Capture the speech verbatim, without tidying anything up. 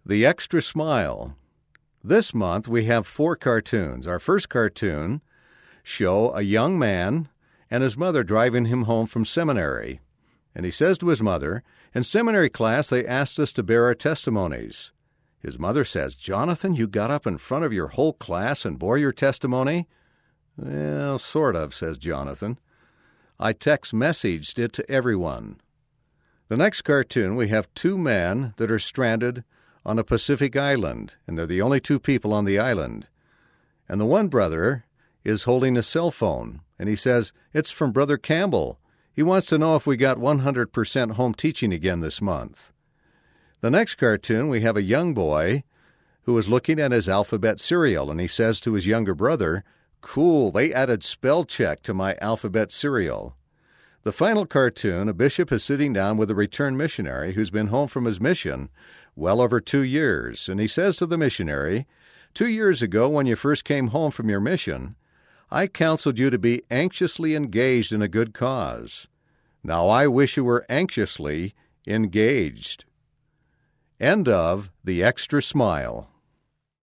The Extra Smile. This month we have four cartoons. Our first cartoon show a young man and his mother driving him home from seminary. And he says to his mother, "In seminary class they asked us to bear our testimonies." His mother says, "Jonathan, you got up in front of your whole class and bore your testimony?" "Well, sort of," says Jonathan. "I text messaged it to everyone." The next cartoon, we have two men that are stranded on a Pacific island, and they're the only two people on the island. And the one brother is holding a cell phone, and he says, "It's from Brother Campbell. He wants to know if we got one hundred percent home teaching again this month." The next cartoon, we have a young boy who is looking at his alphabet cereal, and he says to his younger brother, "Cool, they added spell check to my alphabet cereal." The final cartoon, a bishop is sitting down with a returned missionary who's been home from his mission well over two years, and he says to the missionary, "Two years ago, when you first came home from your mission, I counseled you to be anxiously engaged in a good cause. Now I wish you were anxiously engaged." End of The Extra Smile.